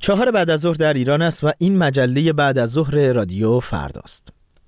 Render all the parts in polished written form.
4 بعد از ظهر در ایران است و این مجله بعد از ظهر رادیو فرداست.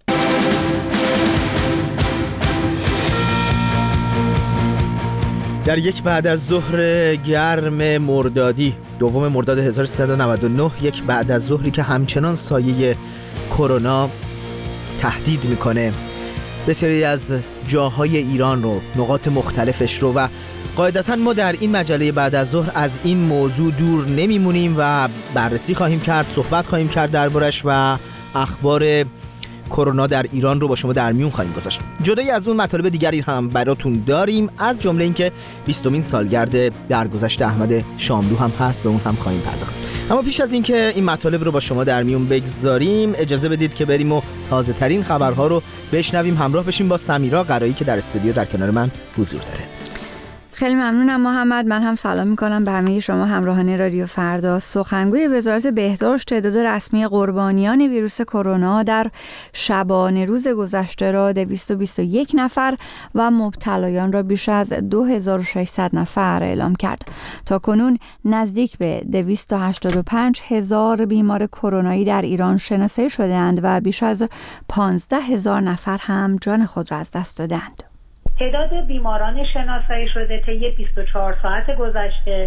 در یک بعد از ظهر گرم مردادی، 2 مرداد 1399، یک بعد از ظهری که همچنان سایه کرونا تهدید میکنه بسیاری از جاهای ایران رو، نقاط مختلفش رو، و قاعدتاً ما در این مجله بعد از ظهر از این موضوع دور نمیمونیم و بررسی خواهیم کرد، صحبت خواهیم کرد دربارش و اخبار کرونا در ایران رو با شما در میون خواهیم گذاشت. جدای از اون مطالب دیگری هم براتون داریم، از جمله اینکه 20مین سالگرد درگذشت احمد شاملو هم هست، به اون هم خواهیم پرداخت. اما پیش از اینکه این مطالب رو با شما در میون بگذاریم، اجازه بدید که بریم و تازه ترین خبرها رو بشنویم. همراه بشیم با سمیرا قرایی که در استودیو در کنار من حضور داره. خیلی ممنونم محمد. من هم سلام میکنم به همه شما همراهان رادیو فردا. سخنگوی وزارت بهداشت تعداد رسمی قربانیان ویروس کرونا در شبانه روز گذشته را 221 نفر و مبتلایان را بیش از 2600 نفر اعلام کرد. تا کنون نزدیک به 285,000 بیمار کرونایی در ایران شناسایی شده‌اند و بیش از 15,000 نفر هم جان خود را از دست دادند. تعداد بیماران شناسایی شده طی 24 ساعت گذشته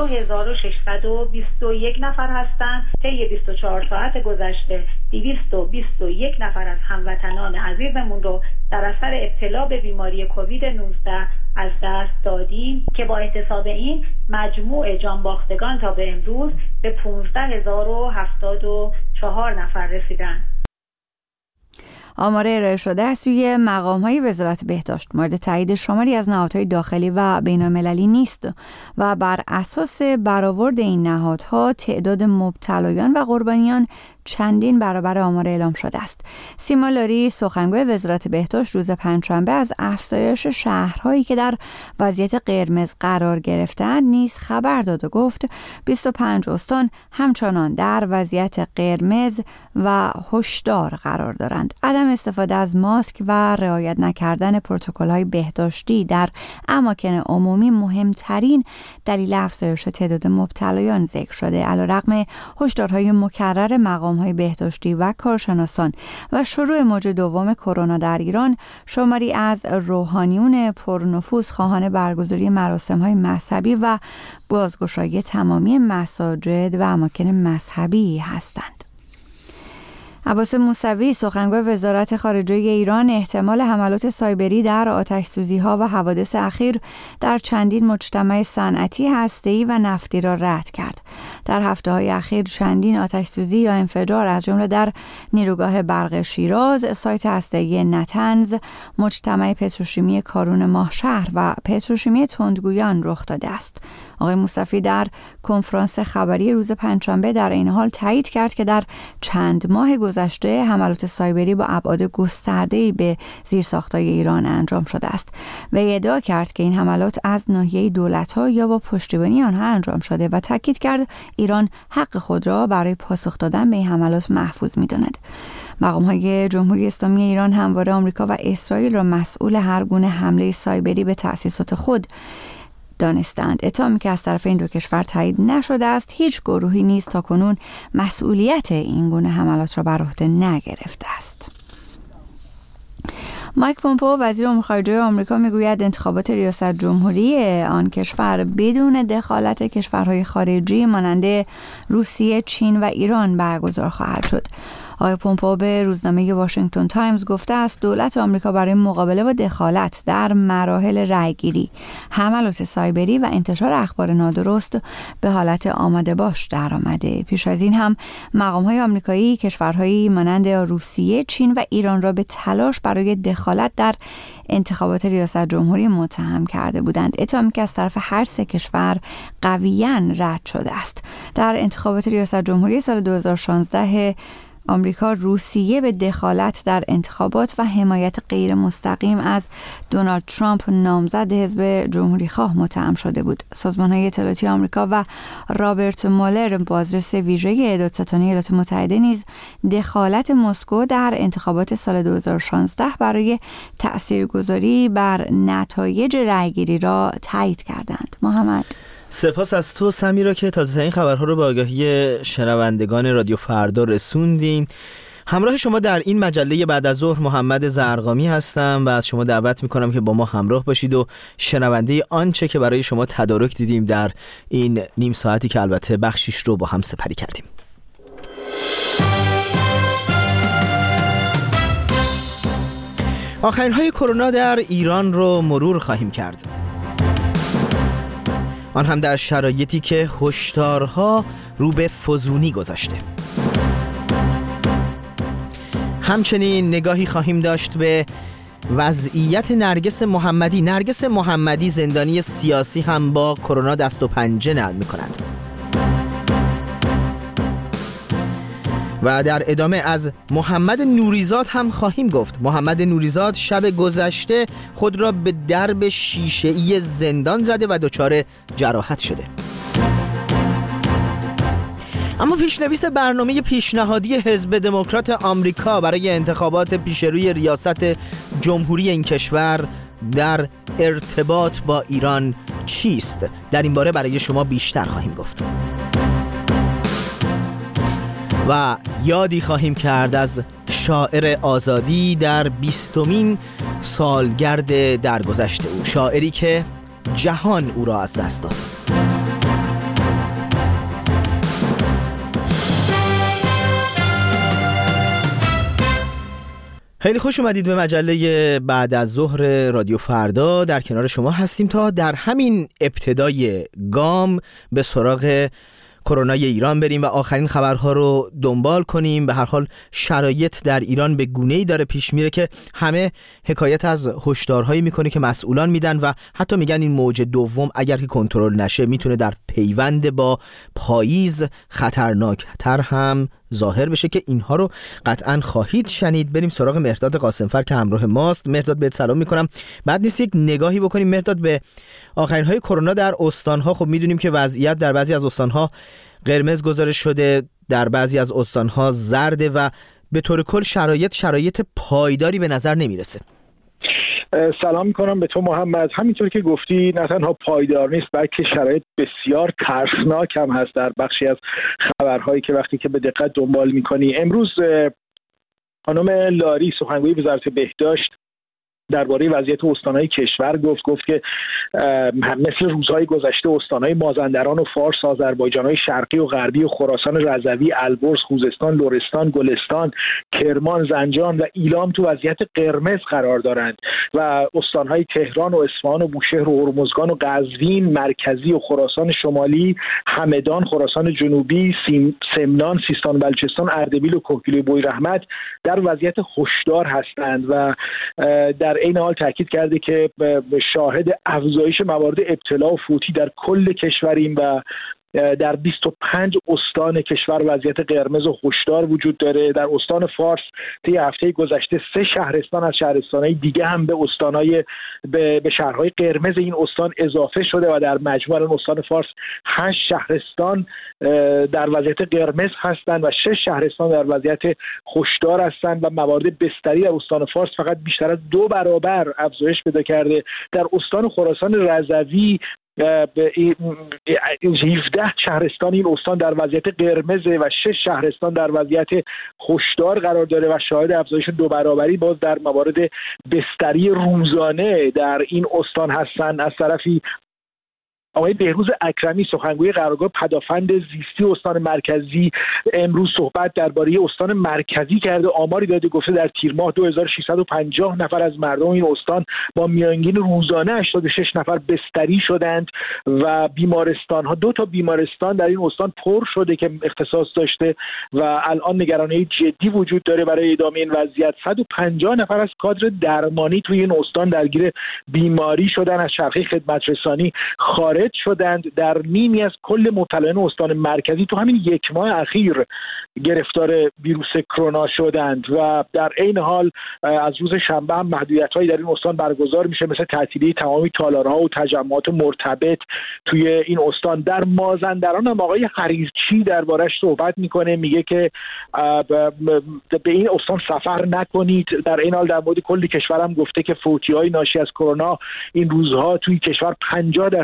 2621 نفر هستند. طی 24 ساعت گذشته 221 نفر از هموطنان عزیزمون رو در اثر ابتلا به بیماری کووید 19 از دست دادیم که با احتساب این مجموع جانباختگان تا به امروز به 15,074 نفر رسیدند. آمار ارائه شده از سوی مقام‌های وزارت بهداشت مورد تایید شماری از نهادهای داخلی و بین‌المللی نیست و بر اساس برآورد این نهادها تعداد مبتلایان و قربانیان چندین برابر آمار اعلام شده است. سیما لاری سخنگوی وزارت بهداشت روز پنجشنبه از افزایش شهرهایی که در وضعیت قرمز قرار گرفتند نیز خبر داد و گفت 25 استان همچنان در وضعیت قرمز و هشدار قرار دارند. عدم استفاده از ماسک و رعایت نکردن پروتکل‌های بهداشتی در اماکن عمومی مهمترین دلیل افزایش تعداد مبتلایان ذکر شده. علیرغم هشدارهای مکرر مقام‌های بهداشتی و کارشناسان و شروع موج دوم کرونا در ایران، شماری از روحانیون پرنفوذ خواهان برگزاری مراسم‌های مذهبی و بازگشایی تمامی مساجد و اماکن مذهبی هستند. عباس موسوی سخنگوی وزارت خارجه ایران احتمال حملات سایبری در آتش‌سوزی‌ها و حوادث اخیر در چندین مجتمع صنعتی هسته‌ای و نفتی را رد کرد. در هفته‌های اخیر چندین آتش‌سوزی یا انفجار از جمله در نیروگاه برق شیراز، سایت هسته‌ای نتنز، مجتمع پتروشیمی کارون ماهشهر و پتروشیمی تندگویان رخ داده است. آقای موسوی در کنفرانس خبری روز پنجشنبه در این حال تایید کرد که در چند ماه گذشته حملات سایبری با ابعاد گسترده‌ای به زیرساخت‌های ایران انجام شده است و ادعا کرد که این حملات از ناحیه دولت‌ها یا با پشتیبانی آنها انجام شده و تاکید کرد ایران حق خود را برای پاسخ دادن به این حملات محفوظ می‌داند. مقام‌های جمهوری اسلامی ایران همواره آمریکا و اسرائیل را مسئول هر گونه حمله سایبری به تأسیسات خود دانستند. اتهامی که از طرف این دو کشور تایید نشده است، هیچ گروهی نیز تاکنون مسئولیت این گونه حملات را بر عهده نگرفته است. مایک پومپئو وزیر امور خارجه آمریکا میگوید انتخابات ریاست جمهوری آن کشور بدون دخالت کشورهای خارجی مانند روسیه، چین و ایران برگزار خواهد شد. آقای پومپئو به روزنامه واشنگتن تایمز گفته است دولت آمریکا برای مقابله با دخالت در مراحل رأیگیری، حملات سایبری و انتشار اخبار نادرست به حالت آماده باش درآمده. پیش از این هم مقام‌های آمریکایی کشورهایی مانند روسیه، چین و ایران را به تلاش برای دخالت در انتخابات ریاست جمهوری متهم کرده بودند. اتهامی که از طرف هر سه کشور قویاً رد شده است. در انتخابات ریاست جمهوری سال 2016 آمریکا روسیه به دخالت در انتخابات و حمایت غیر مستقیم از دونالد ترامپ نامزد حزب جمهوری‌خواه متهم شده بود. سازمان‌های اطلاعاتی آمریکا و رابرت مولر بازرس ویژه دادستانی ایالات متحده نیز دخالت مسکو در انتخابات سال 2016 برای تأثیرگذاری بر نتایج رأیگیری را تایید کردند. محمد سپاس از تو سمیرا که تازه این خبرها رو به آگاهی شنوندگان رادیو فردا رسوندین. همراه شما در این مجله بعد از ظهر محمد زرقامی هستم و از شما دعوت میکنم که با ما همراه باشید و شنونده آنچه که برای شما تدارک دیدیم در این نیم ساعتی که البته بخشیش رو با هم سپری کردیم. آخرین های کرونا در ایران رو مرور خواهیم کرد، آن هم در شرایطی که هشدارها رو به فزونی گذاشته. همچنین نگاهی خواهیم داشت به وضعیت نرگس محمدی زندانی سیاسی هم با کرونا دست و پنجه نرم می‌کند. و در ادامه از محمد نوریزاد هم خواهیم گفت. محمد نوریزاد شب گذشته خود را به درب شیشه‌ای زندان زده و دچار جراحت شده. اما پیشنویس برنامه پیشنهادی حزب دموکرات آمریکا برای انتخابات پیشروی ریاست جمهوری این کشور در ارتباط با ایران چیست؟ در این باره برای شما بیشتر خواهیم گفت. و یادی خواهیم کرد از شاعر آزادی در 20مین سالگرد درگذشت او، شاعری که جهان او را از دست داد. خیلی خوش اومدید به مجله بعد از ظهر رادیو فردا. در کنار شما هستیم تا در همین ابتدای گام به سراغ کرونای ایران بریم و آخرین خبرها رو دنبال کنیم. به هر حال شرایط در ایران به گونه‌ای داره پیش میره که همه حکایت از هشدارهایی میکنه که مسئولان میدن و حتی میگن این موج دوم اگر که کنترل نشه میتونه در پیوند با پاییز خطرناکتر هم ظاهر بشه که اینها رو قطعاً خواهید شنید. بریم سراغ مهرداد قاسمفر که همراه ماست. مهرداد بهت سلام میکنم. بعد نیست یک نگاهی بکنیم مهرداد به آخرین های کرونا در استانها. خب میدونیم که وضعیت در بعضی از استانها قرمز گزارش شده، در بعضی از استانها زرده و به طور کل شرایط پایداری به نظر نمیرسه. سلام میکنم به تو محمد. همینطور که گفتی نه تنها پایدار نیست بلکه شرایط بسیار ترسناک هم هست در بخشی از خبرهایی که وقتی که به دقت دنبال میکنی. امروز خانم لاری سخنگوی وزارت بهداشت درباره وضعیت استانهای کشور گفت که مثل روزهای گذشته استانهای مازندران و فارس، آذربایجانهای شرقی و غربی و خراسان رضوی، البرز، خوزستان، لرستان، گلستان، کرمان، زنجان و ایلام تو وضعیت قرمز قرار دارند و استانهای تهران و اصفهان و بوشهر و هرمزگان و قزوین مرکزی و خراسان شمالی، همدان، خراسان جنوبی، سمنان، سیستان و بلوچستان، اردبیل و کهگیلوی بویراحمد در وضعیت هشدار هستند و در این حال تاکید کرده که شاهد افزایش موارد ابتلا و فوتی در کل کشوریم و در 25 استان کشور وضعیت قرمز و هشدار وجود داره. در استان فارس طی هفته گذشته 3 شهرستان از شهرستان‌های دیگه هم به شهرهای قرمز این استان اضافه شده و در مجموع استان فارس 8 شهرستان در وضعیت قرمز هستند و 6 شهرستان در وضعیت هشدار هستند و موارد بستری در استان فارس فقط بیشتر از 2 برابر افزایش پیدا کرده. در استان خراسان رضوی 17 شهرستان این استان در وضعیت قرمزه و 6 شهرستان در وضعیت هشدار قرار داره و شاهد افزایش 2 برابری باز در موارد بستری روزانه در این استان هستند. از طرفی آقای بهروز اکرمی سخنگوی قرارگاه پدافند زیستی استان مرکزی امروز صحبت درباره استان مرکزی کرده. آماری داده، گفته در تیر ماه 2650 نفر از مردم این استان با میانگین روزانه 86 نفر بستری شدند و بیمارستان ها 2 تا بیمارستان در این استان پر شده که اختصاص داشته و الان نگرانی جدی وجود داره برای ادامه این وضعیت. 150 نفر از کادر درمانی توی این استان درگیر بیماری شدن، از چرخه خدمت رسانی خارج شدند. در نیمی از کل مبتلایان استان مرکزی تو همین 1 ماه اخیر گرفتار ویروس کرونا شدند و در عین حال از روز شنبه هم محدودیت‌هایی در این استان برگزار میشه، مثل تعطیلی تمامی تالارها و تجمعات مرتبط توی این استان. در مازندران هم آقای حریرچی دربارش صحبت میکنه، میگه که به این استان سفر نکنید. در این حال در مورد کل کشور هم گفته که فوتی‌های ناشی از کرونا این روزها توی کشور 50% بیشتر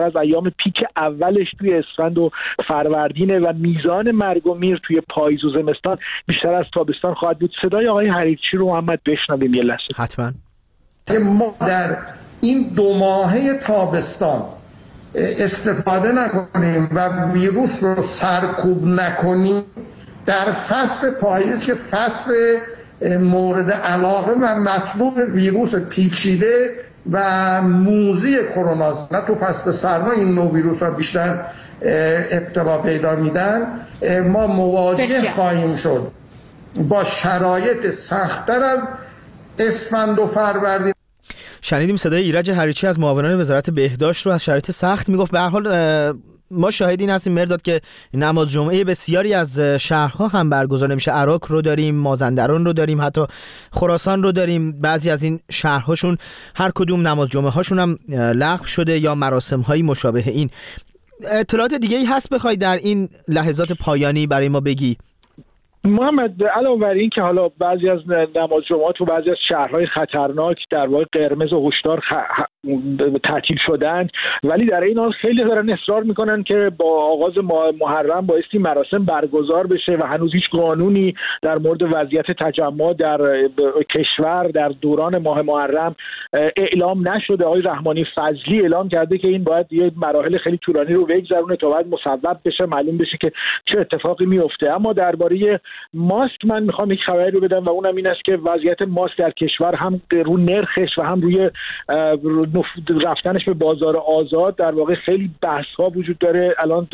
از ایام پیک اولش توی اسفند و فروردینه و میزان مرگ و میر توی پاییز و زمستان بیشتر از تابستان خواهد بود. صدای آقای حریرچی رو محمد بشنویم یه لحظه. حتما. ما در این 2 ماهه تابستان استفاده نکنیم و ویروس رو سرکوب نکنیم، در فصل پاییز که فصل مورد علاقه و مطلوب ویروس پیچیده و موذی کرونا است، نه تو فصل سرما این نوع ویروس ها بیشتر ابتلا پیدا میدن، ما مواجه خواهیم شد با شرایط سخت‌تر از اسفند و فروردین. شنیدیم صدای ایرج حریرچی از معاونان وزارت بهداشت رو از شرایط سخت میگفت. به هر حال ما شاهد این هستیم مرداد که نماز جمعه بسیاری از شهرها هم برگزار نمیشه. عراق رو داریم، مازندران رو داریم، حتی خراسان رو داریم. بعضی از این شهرهاشون هر کدوم نماز جمعه هاشون هم لغو شده یا مراسم هایی مشابه این. اطلاعات دیگه ای هست بخوای در این لحظات پایانی برای ما بگی؟ محمد علاوه بر این که حالا بعضی از نماز جمعات و بعضی از شهرهای خطرناک در واقع قرمز و هشدار تعطیل شدند، ولی در این حال خیلی دارن اصرار میکنن که با آغاز محرم بایستی مراسم برگزار بشه و هنوز هیچ قانونی در مورد وضعیت تجمع در کشور در دوران ماه محرم اعلام نشده. آقای رحمانی فضلی اعلام کرده که این باید یه مراحل خیلی طولانی رو بگذرونه تا بعد مصوب بشه، معلوم بشه که چه اتفاقی میفته. اما درباره ماسک من میخوام یک خبری رو بدم و اونم این است که وضعیت ماسک در کشور هم رو نرخش و هم روی رفتنش به بازار آزاد در واقع خیلی بحث ها وجود داره. الان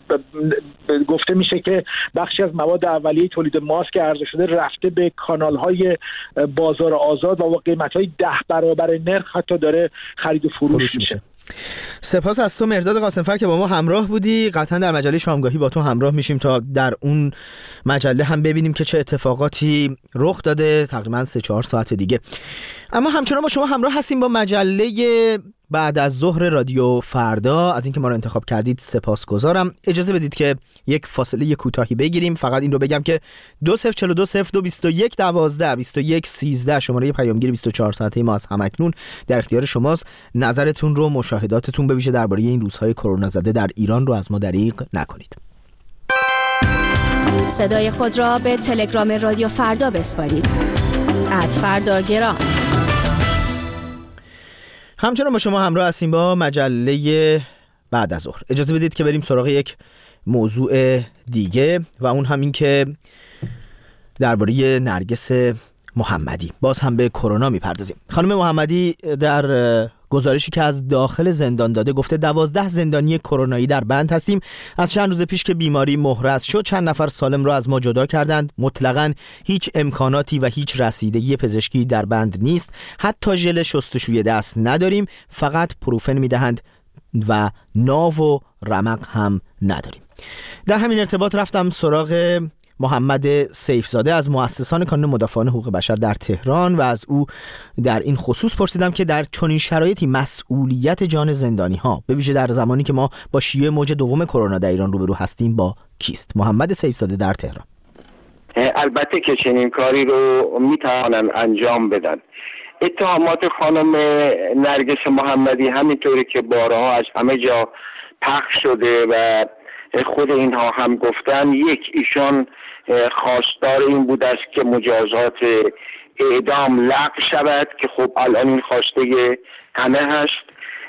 گفته میشه که بخشی از مواد اولیه تولید ماسک عرضه شده رفته به کانال های بازار آزاد و با قیمت های 10 برابر نرخ حتی داره خرید و فروش میشه. سپاس از تو مرداد قاسمفر که با ما همراه بودی. قطعا در مجله شامگاهی با تو همراه میشیم تا در اون مجله هم ببینیم که چه اتفاقاتی رخ داده تقریبا 3-4 ساعت دیگه. اما همچنان با شما همراه هستیم با مجله بعد از ظهر رادیو فردا. از اینکه ما رو انتخاب کردید سپاسگزارم. اجازه بدید که یک فاصله کوتاهی بگیریم. فقط این رو بگم که 20420221122113 شماره پیامگیر 24 ساعته ما از همکنون در اختیار شماست. نظرتون رو، مشاهداتتون به ویژه درباره این روزهای کرونا زده در ایران رو از ما دریغ نکنید. صدای خود را به تلگرام رادیو فردا بسپارید. @فرداگرام. همچنان با شما همراه هستیم با مجله بعد از ظهر. اجازه بدید که بریم سراغ یک موضوع دیگه و اون هم این که درباره نرگس محمدی باز هم به کرونا میپردازیم. خانم محمدی در گزارشی که از داخل زندان داده گفته 12 زندانی کرونایی در بند هستیم. از چند روز پیش که بیماری محرز شد چند نفر سالم را از ما جدا کردند. مطلقاً هیچ امکاناتی و هیچ رسیدگی پزشکی در بند نیست. حتی ژل شستشوی دست نداریم، فقط پروفن میدهند و ناو و رمق هم نداریم. در همین ارتباط رفتم سراغ محمد سیفزاده از مؤسسان کانون مدافعان حقوق بشر در تهران و از او در این خصوص پرسیدم که در چنین شرایطی مسئولیت جان زندانی ها به ویژه در زمانی که ما با شیوع موج دوم کرونا در ایران روبرو هستیم با کیست؟ محمد سیفزاده در تهران. البته که چنین کاری رو میتوانن انجام بدن. اتهامات خانم نرگس محمدی همینطوری که بارها از همه جا پخش شده و خود اینها هم گفتن، یک ایشان خواستار این بود است که مجازات اعدام لغو شود که خب الان این خواسته همه هست.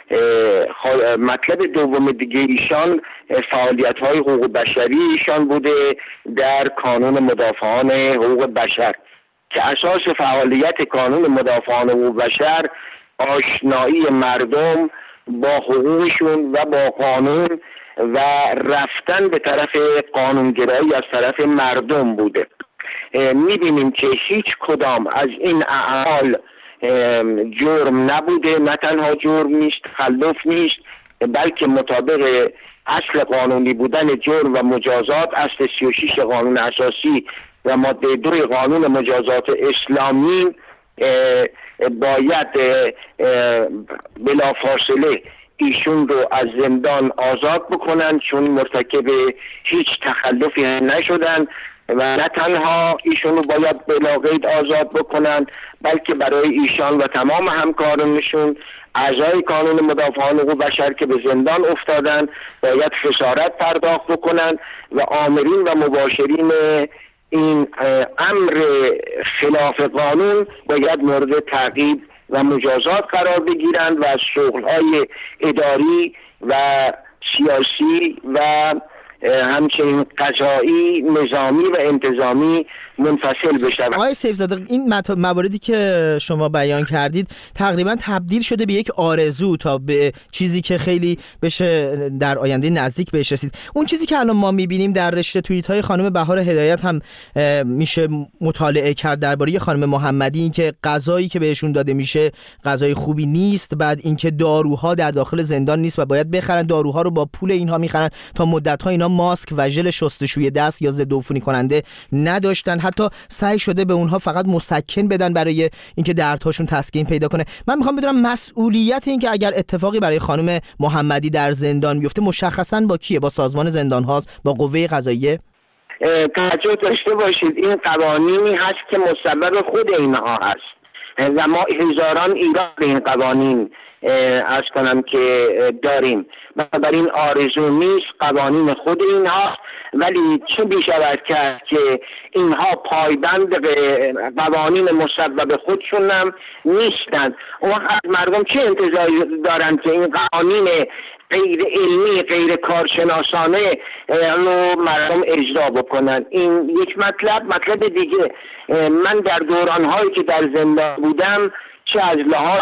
مطلب دوم دیگه ایشان فعالیت‌های حقوق بشری ایشان بوده در کانون مدافعان حقوق بشر که اساس فعالیت کانون مدافعان حقوق بشر آشنایی مردم با حقوقشون و با قانون و رفتن به طرف قانونگرایی از طرف مردم بوده. میبینیم که هیچ کدام از این اعمال جرم نبوده، نه تنها جرم نیست، تخلف نیست، بلکه مطابق اصل قانونی بودن جرم و مجازات، اصل 36 قانون اساسی و ماده 2 قانون مجازات اسلامی باید بلافاصله ایشون رو از زندان آزاد بکنن، چون مرتکب هیچ تخلفی نشدن و نه تنها ایشون رو باید بلا قید آزاد بکنن، بلکه برای ایشان و تمام همکارانشون اعضای کانون مدافعان حقوق بشر که به زندان افتادن باید خسارت پرداخت بکنن و آمرین و مباشرین این امر خلاف قانون باید مورد تعقیب و مجازات قرار بگیرند و از شغل‌های اداری و سیاسی و همچنین قضایی، نظامی و انتظامی منفصل بشود. آقای سیفزاده، این مواردی که شما بیان کردید تقریبا تبدیل شده به یک آرزو تا به چیزی که خیلی بشه در آینده نزدیک بهش رسید. اون چیزی که الان ما میبینیم در رشته توییت‌های خانم بهار هدایت هم میشه مطالعه کرد درباره خانم محمدی، این که غذایی که بهشون داده میشه غذای خوبی نیست، بعد اینکه داروها در داخل زندان نیست و باید بخرن، داروها رو با پول اینها میخرن. تا مدت‌ها اینا ماسک و ژل شستشوی دست یا ضد عفونی کننده نداشتن، حتی سعی شده به اونها فقط مسکن بدن برای اینکه دردهاشون تسکین پیدا کنه. من میخوام بدونم مسئولیت این که اگر اتفاقی برای خانم محمدی در زندان بیفته مشخصاً با کیه؟ با سازمان زندان هاست؟ با قوه قضاییه؟ توجه داشته باشید این قوانینی هست که مسبب خود اینها هست و ما هزاران ایراد به این قوانین عرض کنم که داریم. بنابراین آرزو نیست، قوانین خود اینها، ولی چه بیشود کرد که اینها پایبند به قوانین مسبب خودشون هم نیستند. اون از مردم چه انتظاری دارن که این قوانین غیر علمی، غیر کارشناسانه رو مردم اجرا بکنن؟ این یک مطلب دیگه، من در دورانهایی که در زندان بودم چه از لحاظ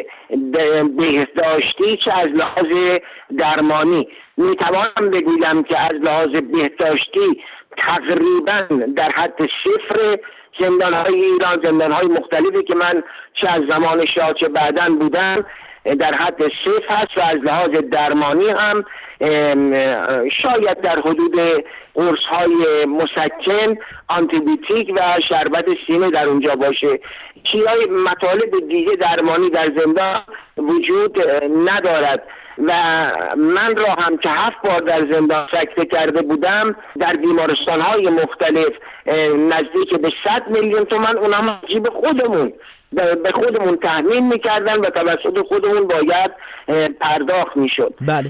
بهداشتی چه از لحاظ درمانی میتوانم بگویم که از لحاظ بهداشتی تقریبا در حد صفر زندانهای ایران، زندانهای مختلفی که من چه از زمان شاه چه بعداً بودم در حد صفر هست و از لحاظ درمانی هم شاید در حدود قرص‌های مسکن، آنتیبیوتیک و شربت سینه در اونجا باشه. چیزهای مطالب دیگه درمانی در زندان وجود ندارد و من را هم که 7 بار در زندان سکته کرده بودم در بیمارستان‌های مختلف نزدیک به 100 میلیون تومان اونم جیب خودمون به خودمون تامین میکردن و توسط خودمون باید پرداخت میشد. بله.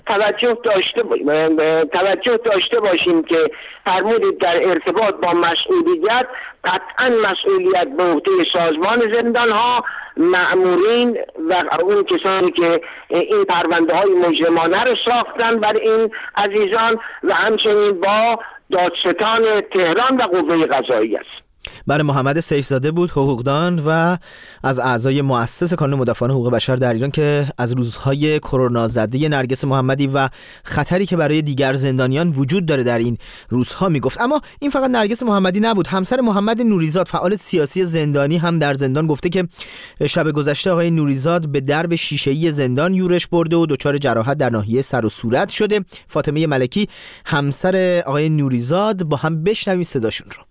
توجه داشته باشیم که فرمودید در ارتباط با مسئولیت، قطعا مسئولیت به عهده سازمان زندان ها، مأمورین و اون کسانی که این پرونده های مجرمانه رو ساختن بر این عزیزان و همچنین با دادستان تهران و قوه قضاییه است. برای محمد سیفزاده بود، حقوقدان و از اعضای مؤسس کانون مدافعان حقوق بشر در ایران، که از روزهای کرونا زده نرگس محمدی و خطری که برای دیگر زندانیان وجود داره در این روزها میگفت. اما این فقط نرگس محمدی نبود. همسر محمد نوریزاد، فعال سیاسی زندانی، هم در زندان گفته که شب گذشته آقای نوریزاد به درب شیشه‌ای زندان یورش برده و دچار جراحت در ناحیه سر و صورت شده. فاطمه ملکی، همسر آقای نوریزاد، با هم بشنویم صداشون رو.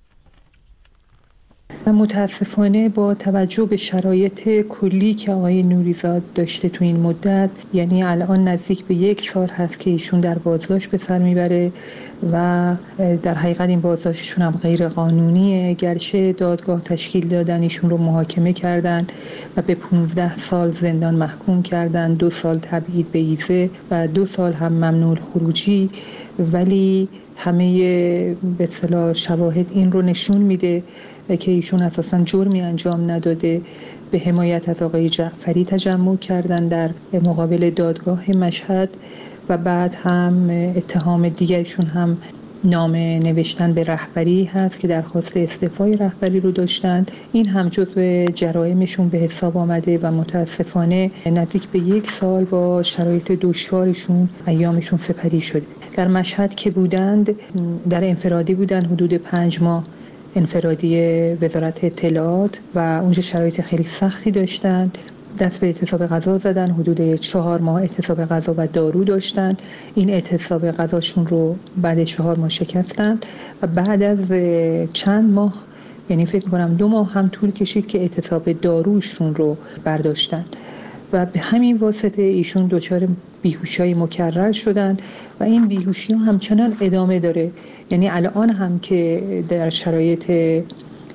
متاسفانه با توجه به شرایط کلی که آقای نوریزاد داشته تو این مدت، یعنی الان نزدیک به 1 سال هست که ایشون در بازداشت به سر میبره و در حقیقت این بازداشتشون هم غیر قانونیه، گرچه دادگاه تشکیل دادن ایشون رو محاکمه کردن و به 15 سال زندان محکوم کردن، 2 سال تبعید به ایزه و 2 سال هم ممنوع خروجی، ولی همه به اصطلاح شواهد این رو نشون میده که ایشون اساساً جرمی انجام نداده. به حمایت از آقای جعفری تجمع کردن در مقابل دادگاه مشهد و بعد هم اتهام دیگرشون هم نامه نوشتن به رهبری هست که درخواست استعفای رهبری رو داشتند. این هم جزو جرائمشون به حساب آمده و متاسفانه نزدیک به 1 سال با شرایط دشوارشون ایامشون سپری شده. در مشهد که بودند در انفرادی بودند، حدود 5 ماه انفرادی وزارت اطلاعات و اونجا شرایط خیلی سختی داشتند. دست به اعتصاب غذا زدن، حدود 4 ماه اعتصاب غذا و دارو داشتن. این اعتصاب غذاشون رو بعد 4 ماه شکستند و بعد از چند ماه، یعنی فکر کنم 2 ماه هم طول کشید که اعتصاب داروشون رو برداشتن و به همین واسطه ایشون دچار بیهوشی مکرر شدن و این بیهوشی همچنان ادامه داره. یعنی الان هم که در شرایط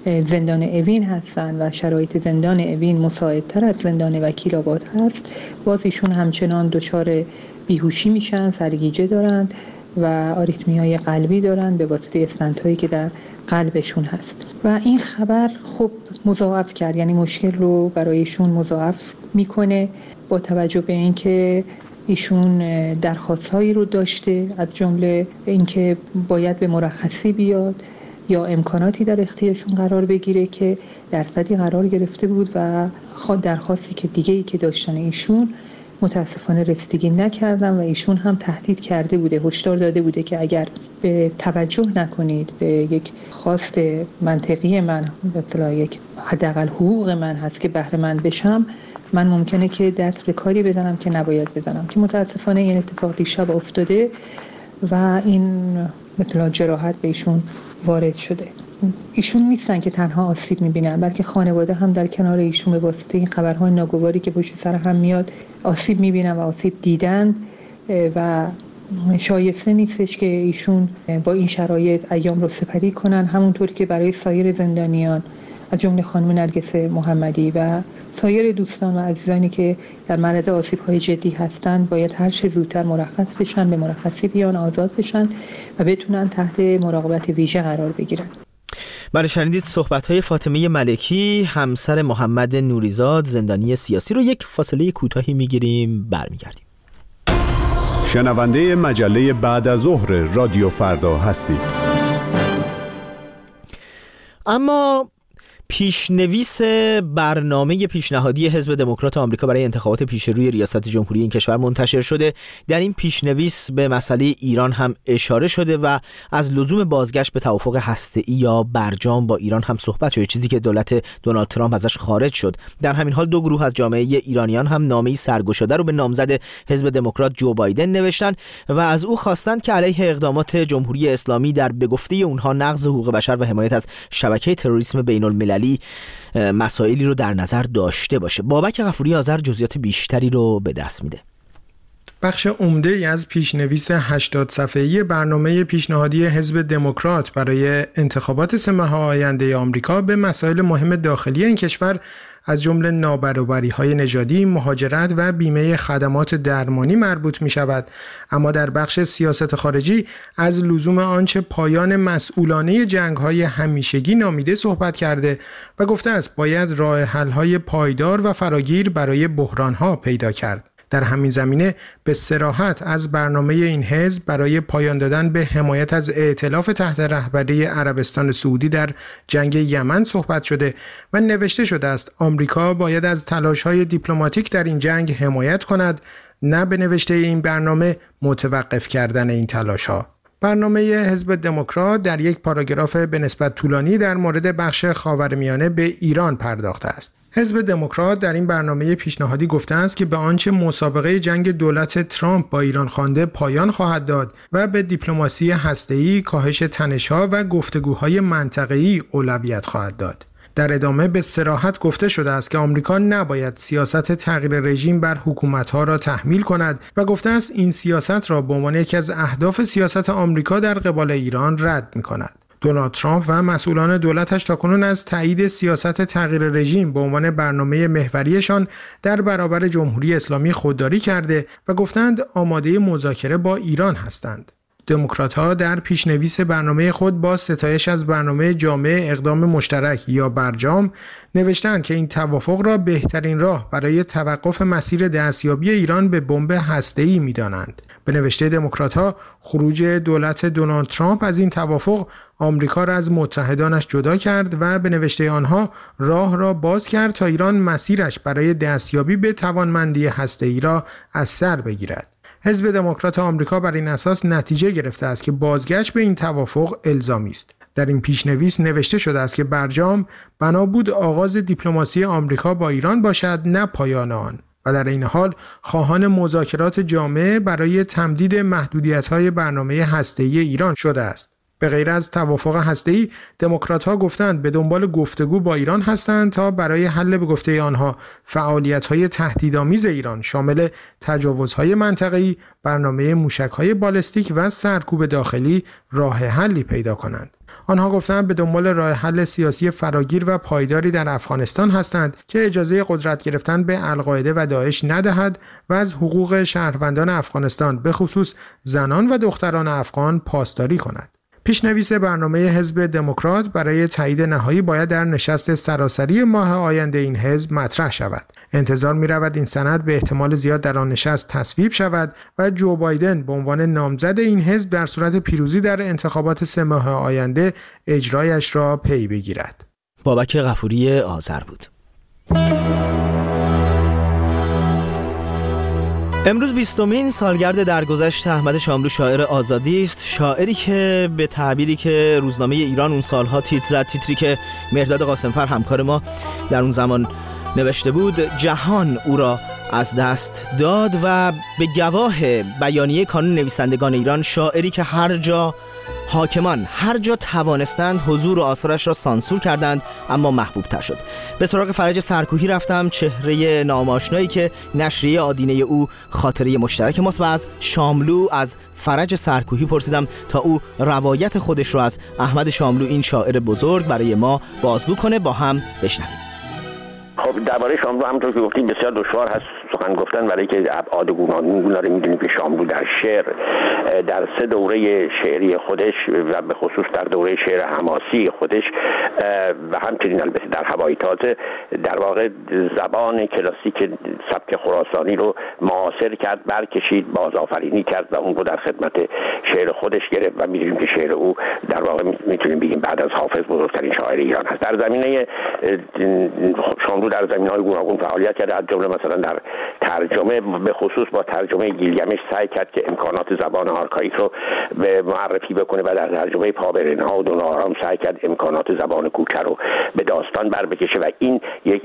زندان اوین هستن و شرایط زندان اوین مساعدتر از زندان وکیل آباد هست، باز ایشون همچنان دچار بیهوشی میشن، سرگیجه دارند و آریتمیای قلبی دارن به واسطه استنت‌هایی که در قلبشون هست و این خبر خب مضاعف کرد، یعنی مشکل رو برایشون مضاعف میکنه با توجه به اینکه ایشون درخواست‌هایی رو داشته، از جمله اینکه باید به مرخصی بیاد یا امکاناتی در اختیارشون قرار بگیره که درصدی قرار گرفته بود و درخواستی که دیگه‌ای که داشتن ایشون متاسفانه رسیدگی نکردن و ایشون هم تهدید کرده بوده، هشدار داده بوده که اگر به توجه نکنید به یک خواست منطقی من، مثلا یک حداقل حقوق من هست که بهره مند بشم، من ممکنه که دست به کاری بزنم که نباید بزنم، که متاسفانه این اتفاق دیشب افتاده و این مثلا جراحت به ایشون وارد شده. ایشون نیستن که تنها آسیب میبینن، بلکه خانواده هم در کنار ایشون به واسطه این خبرهای ناگواری که پشت سر هم میاد آسیب میبینن و آسیب دیدن و شایسته نیستش که ایشون با این شرایط ایام رو سپری کنن، همونطور که برای سایر زندانیان از جمله خانم نرگس محمدی و سایر دوستان و عزیزانی که در معرض آسیب‌های جدی هستند باید هر چه زودتر مرخص بشن، به مرخصی بیان، آزاد بشن و بتونن تحت مراقبت ویژه قرار بگیرن. بله، شنیدید صحبت‌های فاطمه ملکی، همسر محمد نوریزاد زندانی سیاسی رو. یک فاصله کوتاهی میگیریم، برمیگردیم. شنونده مجله بعد از ظهر رادیو فردا هستید. اما پیشنویس برنامه پیشنهادی حزب دموکرات آمریکا برای انتخابات پیشروی ریاست جمهوری این کشور منتشر شده. در این پیشنویس به مسئله ایران هم اشاره شده و از لزوم بازگشت به توافق هسته‌ای یا برجام با ایران هم صحبت شده، چیزی که دولت دونالد ترامپ ازش خارج شد. در همین حال دو گروه از جامعه ایرانیان هم نامه‌ای سرگشاده رو به نامزد حزب دموکرات جو بایدن نوشتن و از او خواستند که علیه اقدامات جمهوری اسلامی در به گفته اونها نقض حقوق بشر و حمایت از شبکه تروریسم بین‌المللی مسائلی رو در نظر داشته باشه. بابک غفوری آذر جزئیات بیشتری رو به دست میده. بخش عمده‌ای از پیشنویس 80 صفحه‌ای برنامه پیشنهادی حزب دموکرات برای انتخابات 3 ماه آینده آمریکا به مسائل مهم داخلی این کشور از جمله نابرابری‌های نژادی، مهاجرت و بیمه خدمات درمانی مربوط می‌شود، اما در بخش سیاست خارجی از لزوم آنچه پایان مسئولانه جنگ‌های همیشگی نامیده صحبت کرده و گفته است باید راه حل‌های پایدار و فراگیر برای بحران‌ها پیدا کرد. در همین زمینه به صراحت از برنامه این حزب برای پایان دادن به حمایت از ائتلاف تحت رهبری عربستان سعودی در جنگ یمن صحبت شده و نوشته شده است آمریکا باید از تلاش‌های دیپلماتیک در این جنگ حمایت کند، نه به نوشته این برنامه متوقف کردن این تلاش‌ها. برنامه حزب دموکرات در یک پاراگراف به نسبت طولانی در مورد بخش خاورمیانه به ایران پرداخته است. حزب دموکرات در این برنامه پیشنهادی گفته است که به آنچه مسابقه جنگ دولت ترامپ با ایران خوانده پایان خواهد داد و به دیپلماسی هسته‌ای، کاهش تنش‌ها و گفتگوهای منطقه‌ای اولویت خواهد داد. در ادامه به صراحت گفته شده است که آمریکا نباید سیاست تغییر رژیم بر حکومت‌ها را تحمیل کند و گفته است این سیاست را به عنوان یکی از اهداف سیاست آمریکا در قبال ایران رد می‌کند. دونالد ترامپ و مسئولان دولتش تاکنون از تایید سیاست تغییر رژیم به عنوان برنامه محوریشان در برابر جمهوری اسلامی خودداری کرده و گفتند آماده مذاکره با ایران هستند. دموکرات‌ها در پیشنویس برنامه خود با ستایش از برنامه جامع اقدام مشترک یا برجام نوشتند که این توافق را بهترین راه برای توقف مسیر دستیابی ایران به بمب هسته‌ای می‌دانند. به نوشته دموکرات‌ها خروج دولت دونالد ترامپ از این توافق آمریکا را از متحدانش جدا کرد و به نوشته آنها راه را باز کرد تا ایران مسیرش برای دستیابی به توانمندی هسته‌ای را از سر بگیرد. حزب دموکرات آمریکا بر این اساس نتیجه گرفته است که بازگشت به این توافق الزامی است. در این پیشنویس نوشته شده است که برجام بنا بود آغاز دیپلماسی آمریکا با ایران باشد، نه پایان آن، و در این حال خواهان مذاکرات جامع برای تمدید محدودیت‌های برنامه هسته‌ای ایران شده است. به غیر از توافق هسته‌ای، دموکرات‌ها گفتند به دنبال گفتگو با ایران هستند تا برای حل به گفته آنها فعالیت‌های تهدیدآمیز ایران شامل تجاوزهای منطقه‌ای، برنامه موشک‌های بالستیک و سرکوب داخلی راه حلی پیدا کنند. آنها گفتند به دنبال راه حل سیاسی فراگیر و پایداری در افغانستان هستند که اجازه قدرت گرفتن به القاعده و داعش ندهد و از حقوق شهروندان افغانستان به خصوص زنان و دختران افغان پاسداری کند. پیشنویس برنامه حزب دموکرات برای تایید نهایی باید در نشست سراسری ماه آینده این حزب مطرح شود. انتظار می‌رود این سند به احتمال زیاد در آن نشست تصویب شود و جو بایدن به عنوان نامزد این حزب در صورت پیروزی در انتخابات 3 ماه آینده اجرایش را پی بگیرد. بابک غفوری آذر بود. امروز 20مین سالگرد درگذشت احمد شاملو شاعر آزادی است، شاعری که به تعبیری که روزنامه ایران اون سالها تیتر زد، تیتری که مهرداد قاسمفر همکار ما در اون زمان نوشته بود، جهان او را از دست داد و به گواه بیانیه کانون نویسندگان ایران، شاعری که هر جا حاکمان هر جا توانستند حضور و آثارش را سانسور کردند اما محبوب تر شد. به سراغ فرج سرکوهی رفتم، چهره ناماشنایی که نشریه آدینه او خاطره مشترک ماست، و از شاملو، از فرج سرکوهی پرسیدم تا او روایت خودش را از احمد شاملو، این شاعر بزرگ، برای ما بازگو کنه. با هم بشنویم. خب درباره شاملو همونطور که گفتیم بسیار دشوار هست سخن گفتن، برای که ابعاد گوناگون رو می‌دونیم که شاملو در شعر، در 3 دوره شعری خودش و به خصوص در دوره شعر حماسی خودش و همچنین البته در هوای تازه، در واقع زبان کلاسیک سبک خراسانی رو معاصر کرد، برکشید، بازآفرینی کرد و اون رو در خدمت شعر خودش گرفت و می‌دونیم که شعر او در واقع می‌تونیم بگیم بعد از حافظ بزرگترین شاعر ایران هست. در زمینه شاملو در زمینه‌های گوناگون فعالیت کرد، از جمله مثلا در ترجمه، به خصوص با ترجمه گیلگمش سعی کرد که امکانات زبان آرکائیک رو به معرفی بکنه و در ترجمه پابرنها و دونارام سعی کرد امکانات زبان کوچه رو به داستان بر بکشه و این یک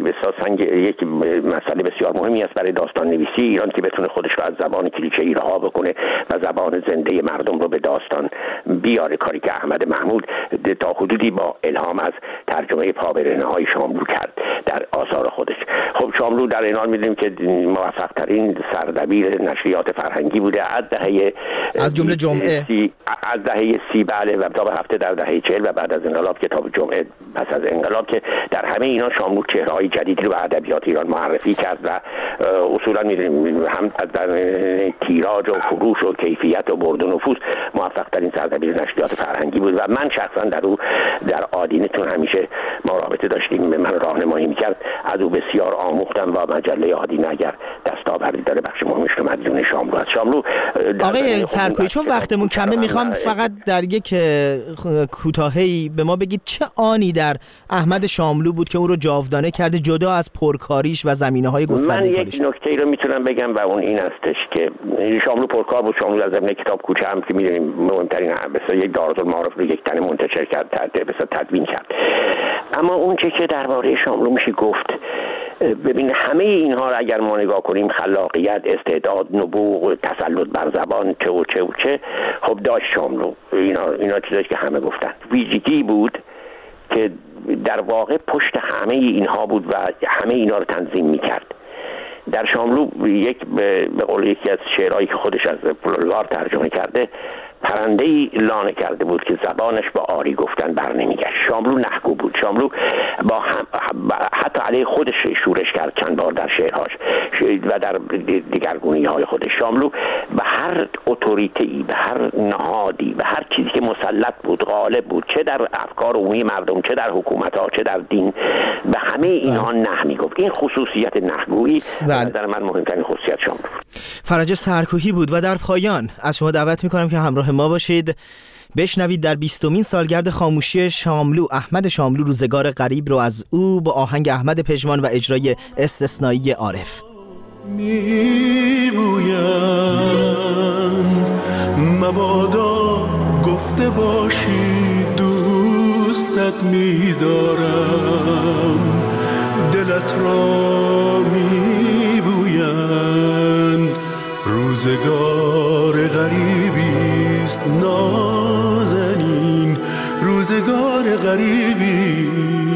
مسئله بسیار مهمی است برای داستان نویسی ایران که بتونه خودش رو از زبان کلیشه‌ای رها بکنه و زبان زنده مردم رو به داستان بیاره، کاری که احمد محمود تا حدودی با الهام از ترجمه پابرنهای شاملو کرد در آثار خودش. خب شاملو در این حال می‌دونیم که موفق ترین سردبیر نشریات فرهنگی بوده از جمله جمعه، از دهه 30 بله، و تا به هفته در دهه 40 و بعد از انقلاب کتاب جمعه، پس از انقلاب، که در همه اینا شاملو چهره‌های جدیدی رو به ادبیات ایران معرفی کرد و اصولا می‌دونیم هم در تیراژ و فروش و کیفیت و برد و نفوذ موفق ترین سردبیر نشریات فرهنگی بود و من شخصا در آدینه چون همیشه ما رابطه داشتیم، به من راهنمایی می‌کرد، از او بسیار آموختم و مجله آدینه اگر دستاوردی داره بخش مهمش رو مدیون شاملو است. شاملو آقای سرکوهی، چون وقتمون کمه، میخوام فقط در یک کوتاهی به ما بگید چه آنی در احمد شاملو بود که او رو جاودانه کرده جدا از پرکاریش و زمینه‌های گسترده کاریش؟ من یک نکته‌ای رو میتونم بگم و اون این استش که شاملو پرکار بود. شاملو از زمینه کتاب کوچه هم که میدونیم مهمترین مثلا یک دارالمعارف رو یک تنه منتشر کرد، تدوین کرد. اما اون چه که درباره شاملو میشه گفت، ببین همه اینها رو اگر ما نگاه کنیم، خلاقیت، استعداد، نبوغ، تسلط بر زبان، چه خب داشت شاملو. اینا چیزایی که همه گفتن. ویژگی بود که در واقع پشت همه اینها بود و همه اینا رو تنظیم میکرد. در شاملو یک به قول یکی از شعرهایی که خودش از پولگار ترجمه کرده، پرنده‌ای لانه کرده بود که زبانش با آری گفتن بر نمیگشت. شاملو نحگو بود. شاملو حتی علیه خودش شورش کرد چند بار در شعرهاش و در دیگرگونی‌های خودش. شاملو به هر اتوریته‌ای، به هر نهادی، به هر چیزی که مسلط بود، غالب بود، چه در افکار عمومی مردم، چه در حکومت‌ها، چه در دین، به همه اینها نه میگفت. این خصوصیت نحگویی در من مهمترین خصوصیت شاملو بود. فرج سرکوهی بود. و در پایان از شما دعوت می‌کنم که همراه ما باشید، بشنوید در 20مین سالگرد خاموشی شاملو، احمد شاملو، روزگار غریب رو از او با آهنگ احمد پژمان و اجرای استثنایی عارف. میگویم مبادا گفته باشی دوستت می‌دارم، دلت را می‌بویم روزگار غریبیست نازنین، روزگار غریبی